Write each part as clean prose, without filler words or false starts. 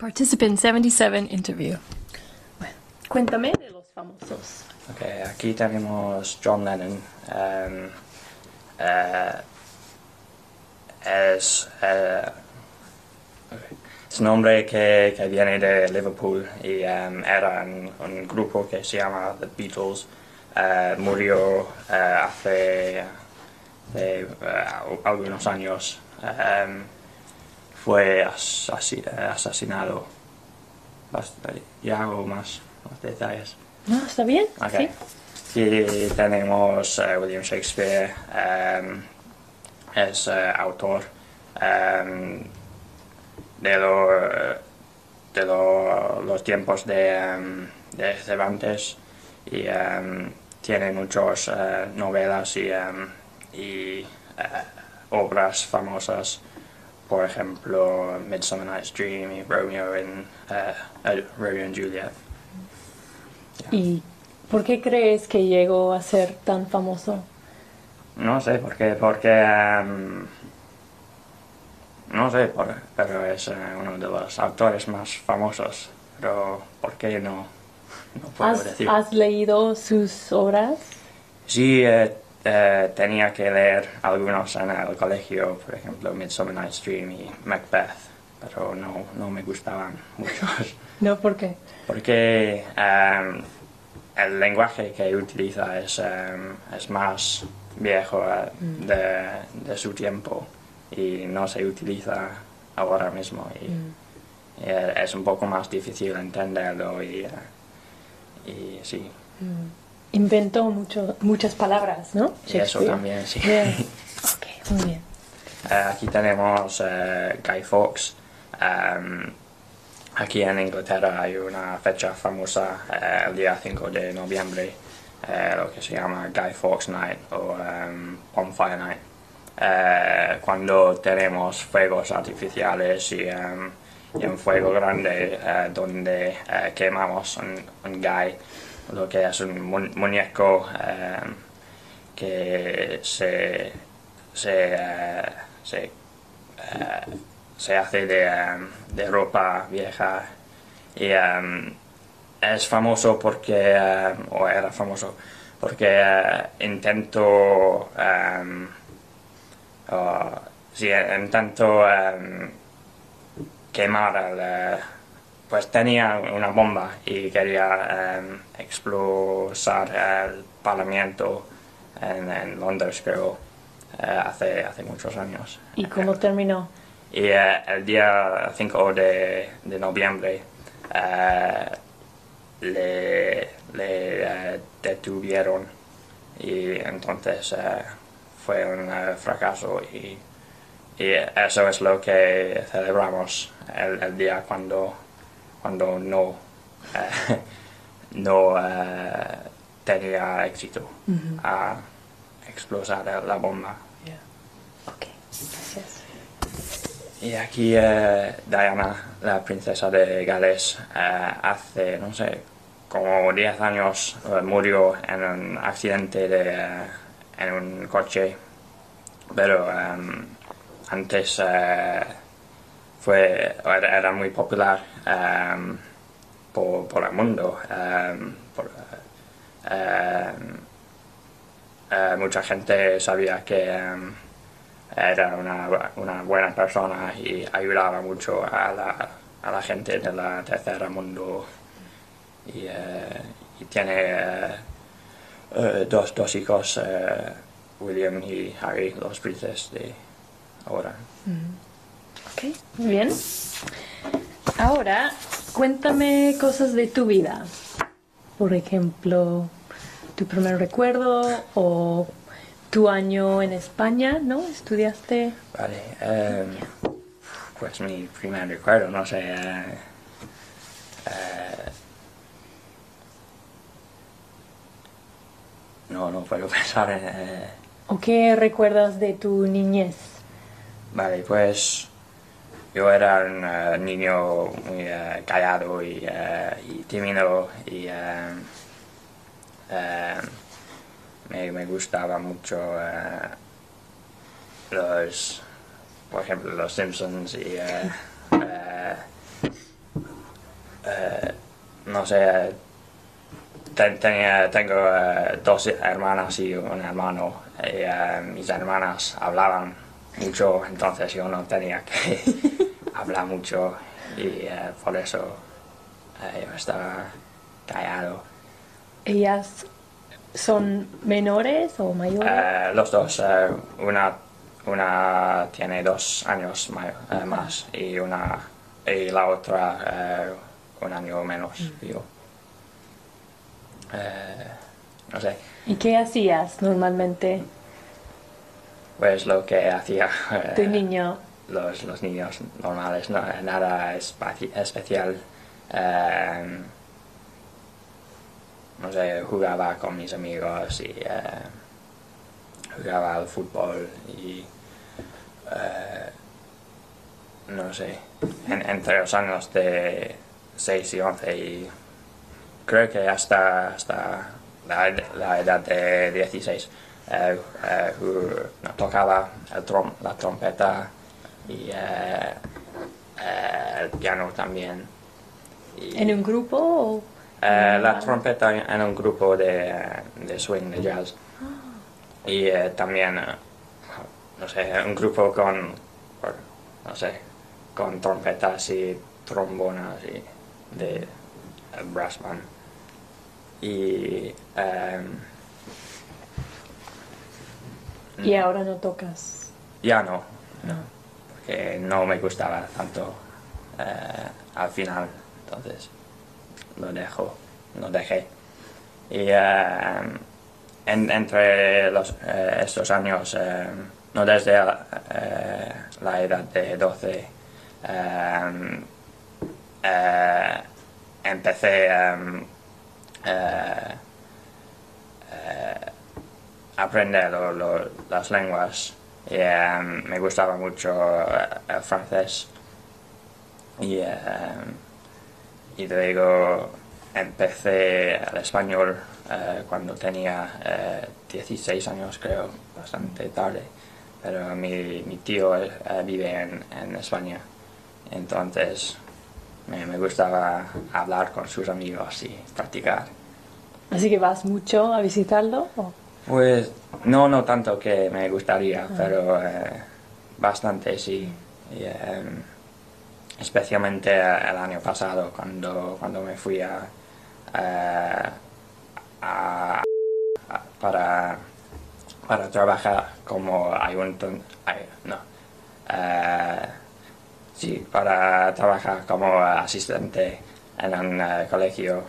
Participant 77 interview. Bueno, cuéntame de los famosos. Okay, aquí tenemos John Lennon. Es un hombre que viene de Liverpool y era en un grupo que se llama The Beatles. Murió hace algunos años. Fue asesinado. Ya hago más detalles. No, ¿está bien? Okay. Sí. Y tenemos William Shakespeare, es autor de los tiempos de Cervantes y tiene muchas novelas y obras famosas, por ejemplo Midsummer Night's Dream y Romeo and Juliet. ¿Y por qué crees que llegó a ser tan famoso? No sé por qué, porque no sé, pero es uno de los autores más famosos, pero ¿por qué no puedo decir? ¿Has leído sus obras? Sí, tenía que leer algunos en el colegio, por ejemplo Midsummer Night's Dream y Macbeth, pero no me gustaban muchos. No, ¿por qué? Porque el lenguaje que utiliza es más viejo de su tiempo y no se utiliza ahora mismo y es un poco más difícil entenderlo y sí. Inventó muchas palabras, ¿no? Y eso también, sí. Yeah. Ok, muy bien. Aquí tenemos Guy Fawkes. Aquí en Inglaterra hay una fecha famosa el día 5 de noviembre, lo que se llama Guy Fawkes Night o Bonfire Night, cuando tenemos fuegos artificiales y un fuego grande donde quemamos un guy, lo que es un muñeco que se hace de ropa vieja y es famoso porque, o era famoso, porque intentó quemar pues tenía una bomba y quería explotar el Parlamento en Londres, creo, hace muchos años. ¿Y cómo terminó? Y el día 5 de noviembre le detuvieron y entonces fue un fracaso y eso es lo que celebramos el día cuando no tenía éxito a explotar la bomba. Yeah. Ok, gracias. Y aquí Diana, la princesa de Gales, hace, no sé, como 10 años murió en un accidente en un coche, pero antes era muy popular por el mundo. Mucha gente sabía que era una buena persona y ayudaba mucho a la gente de la tercer mundo y tiene dos hijos, William y Harry, los príncipes de ahora. Ok, muy bien. Ahora, cuéntame cosas de tu vida. Por ejemplo, tu primer recuerdo o tu año en España, ¿no? ¿Estudiaste? Vale, pues mi primer recuerdo, no sé, no puedo pensar en... ¿O qué recuerdas de tu niñez? Vale, pues yo era un niño muy callado y tímido y me gustaba mucho por ejemplo, los Simpsons y no sé, tengo dos hermanas y un hermano, y mis hermanas hablaban mucho, entonces yo no tenía que hablar mucho, y por eso yo estaba callado. ¿Ellas son menores o mayores? Los dos, una tiene 2 años más y la otra 1 año menos que yo. No sé, ¿Y qué hacías normalmente pues lo que hacía de niño? los niños normales, nada especial. No sé, jugaba con mis amigos y jugaba al fútbol y no sé, entre los años de 6 y 11 y creo que hasta la edad de 16 tocaba la trompeta y el piano también. ¿En un grupo o La trompeta en un grupo de swing, de jazz. Y también, no sé, un grupo no sé, con trompetas y trombonas y de brass band. Y y ahora no tocas? ya no, porque no me gustaba tanto al final, entonces lo dejé. Y entre estos años, no desde la edad de 12, empecé a aprender las lenguas y me gustaba mucho el francés y luego empecé el español cuando tenía 16 años, creo, bastante tarde, pero mi tío vive en España, entonces me gustaba hablar con sus amigos y practicar. ¿Así que vas mucho a visitarlo? ¿O? Pues no tanto que me gustaría, pero bastante sí. Y, especialmente el año pasado cuando me fui para trabajar como para trabajar como asistente en un colegio,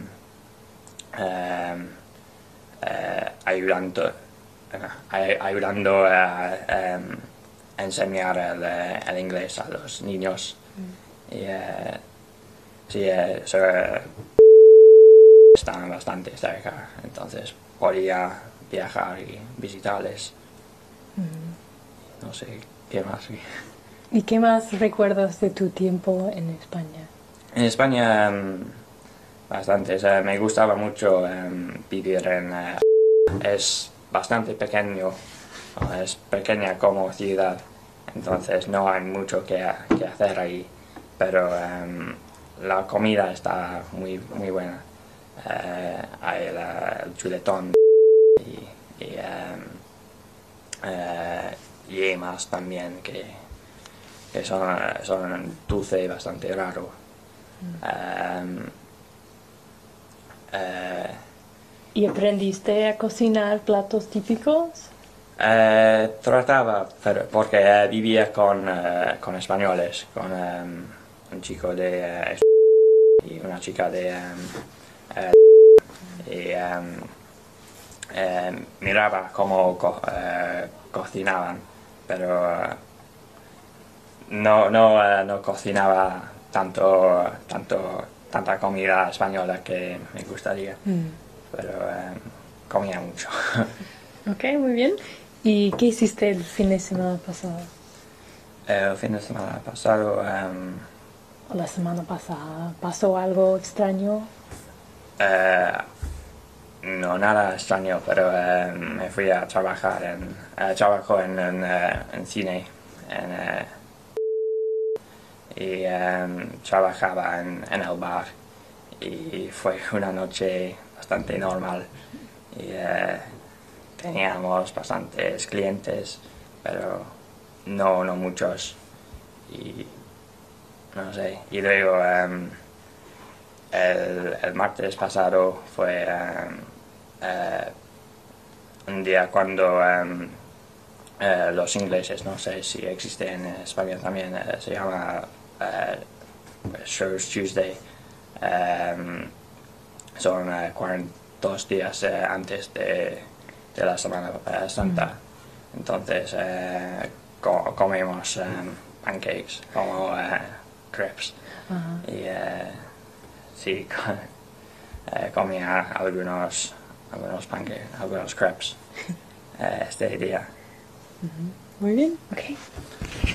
ayudando a enseñar el inglés a los niños. Y sí, eso están bastante cerca, entonces podía viajar y visitarles. No sé qué más. ¿Y qué más recuerdas de tu tiempo en España? En España bastante, me gustaba mucho vivir es bastante pequeño, es pequeña como ciudad, entonces no hay mucho que hacer ahí, pero la comida está muy buena. Hay el chuletón y yemas también que son dulce y bastante raro. ¿Y aprendiste a cocinar platos típicos? Trataba, porque vivía con españoles, con un chico de y una chica de y miraba cómo cocinaban, pero no cocinaba tanta comida española que me gustaría, pero comía mucho. Ok, muy bien. ¿Y qué hiciste el fin de semana pasado? El fin de semana pasado ¿O la semana pasada? ¿Pasó algo extraño? no, nada extraño, pero me fui a trabajar trabajo en cine y trabajaba en el bar y fue una noche bastante normal y teníamos bastantes clientes, pero no muchos, y no sé. Y luego el martes pasado fue un día cuando los ingleses, no sé si existe en España también, se llama Shrove Tuesday. Son 42 días antes de la Semana Santa. Entonces comemos pancakes como crepes. Y sí, comía algunos pancakes, algunos crepes este día. Muy bien, ok.